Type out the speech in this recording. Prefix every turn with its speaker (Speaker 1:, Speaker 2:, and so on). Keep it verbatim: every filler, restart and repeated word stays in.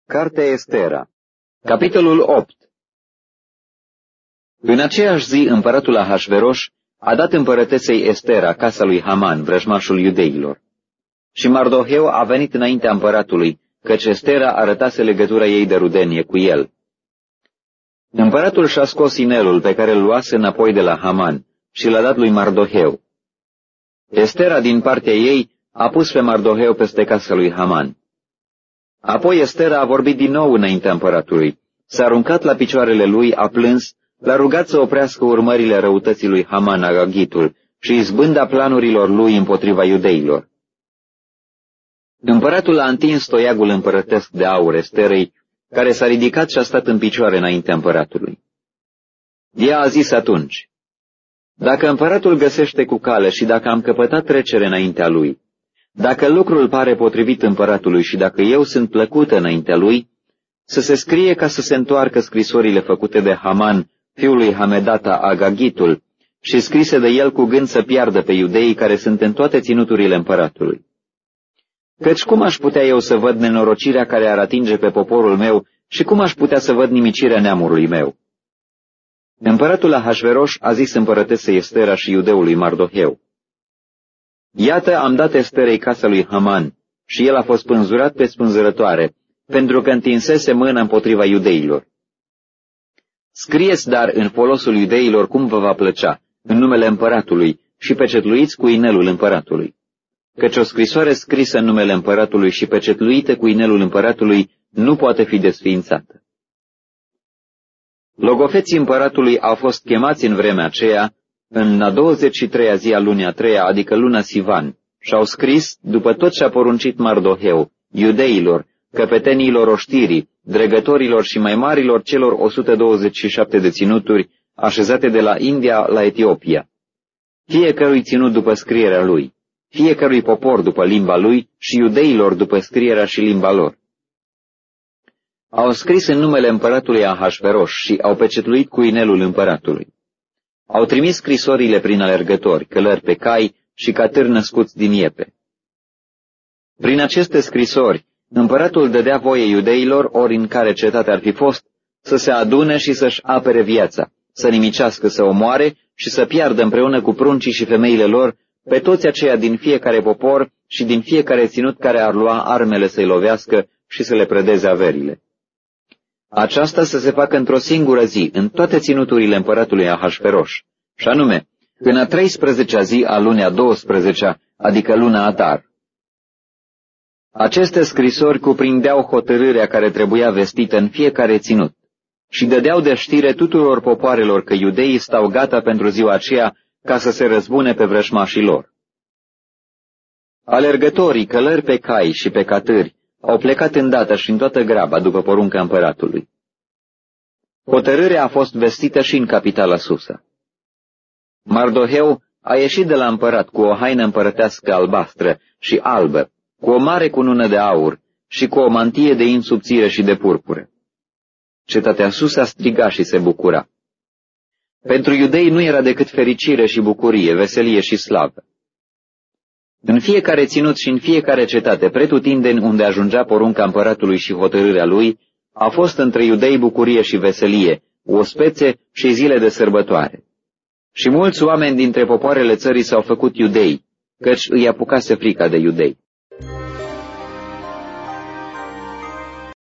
Speaker 1: Cartea Estera, capitolul opt. În aceeași zi, împăratul Ahasveros a dat împărătesei Estera casa lui Haman, vrăjmașul iudeilor. Și Mardoheu a venit înaintea împăratului, căci Estera arătase legătura ei de rudenie cu el. Împăratul și-a scos inelul pe care îl luase înapoi de la Haman și l-a dat lui Mardoheu. Estera, din partea ei, a pus pe Mardoheu peste casa lui Haman. Apoi Estera a vorbit din nou înaintea împăratului, s-a aruncat la picioarele lui, a plâns, l-a rugat să oprească urmările răutății lui Haman Agagitul și izbânda planurilor lui împotriva iudeilor. Împăratul a întins toiagul împărătesc de aur Esterei, care s-a ridicat și a stat în picioare înaintea împăratului. Ea a zis atunci: dacă împăratul găsește cu cale și dacă am căpătat trecere înaintea lui, dacă lucrul pare potrivit împăratului și dacă eu sunt plăcută înaintea lui, să se scrie ca să se întoarcă scrisorile făcute de Haman, fiul lui Hamedata Agagitul, și scrise de el cu gând să piardă pe iudeii care sunt în toate ținuturile împăratului. Căci cum aș putea eu să văd nenorocirea care ar atinge pe poporul meu și cum aș putea să văd nimicirea neamului meu? Împăratul Ahasveros a zis împărătesei Estera și iudeului Mardoheu: iată, am dat Esterei casa lui Haman și el a fost spânzurat pe spânzurătoare, pentru că întinsese mâna împotriva iudeilor. Scrieți dar în folosul iudeilor cum vă va plăcea, în numele împăratului, și pecetluiți cu inelul împăratului. Căci o scrisoare scrisă în numele împăratului și pecetluită cu inelul împăratului nu poate fi desființată. Logofeții împăratului au fost chemați în vremea aceea, în a douăzeci și treia zi a lunii a treia, adică luna Sivan, și-au scris, după tot ce a poruncit Mardoheu, iudeilor, căpetenilor oștirii, dregătorilor și mai marilor celor o sută douăzeci și șapte de ținuturi așezate de la India la Etiopia. Fiecărui ținut după scrierea lui, fiecărui popor după limba lui și iudeilor după scrierea și limba lor. Au scris în numele împăratului Ahasveros și au pecetluit cu inelul împăratului. Au trimis scrisorile prin alergători, călări pe cai și catâri născuți din iepe. Prin aceste scrisori, împăratul dădea voie iudeilor, ori în care cetate ar fi fost, să se adune și să-și apere viața, să nimicească, să omoare și să piardă împreună cu pruncii și femeile lor pe toți aceia din fiecare popor și din fiecare ținut care ar lua armele să-i lovească și să le prădeze averile. Aceasta să se facă într-o singură zi, în toate ținuturile împăratului Ahasveros, și anume, în a treisprezecea zi a lunii a douăsprezecea, adică luna Adar. Aceste scrisori cuprindeau hotărârea care trebuia vestită în fiecare ținut și dădeau de știre tuturor popoarelor că iudeii stau gata pentru ziua aceea ca să se răzbune pe vrăjmașii lor. Alergătorii, călări pe cai și pe catâri, au plecat îndată și în toată graba după porunca împăratului. Hotărârea a fost vestită și în capitala Susa. Mardoheu a ieșit de la împărat cu o haină împărătească albastră și albă, cu o mare cunună de aur și cu o mantie de in subțire și de purpură. Cetatea Susa striga și se bucura. Pentru iudei nu era decât fericire și bucurie, veselie și slavă. În fiecare ținut și în fiecare cetate, pretutindeni unde ajungea porunca împăratului și hotărârea lui, a fost între iudei bucurie și veselie, ospețe și zile de sărbătoare. Și mulți oameni dintre popoarele țării s-au făcut iudei, căci îi apucase frica de iudei.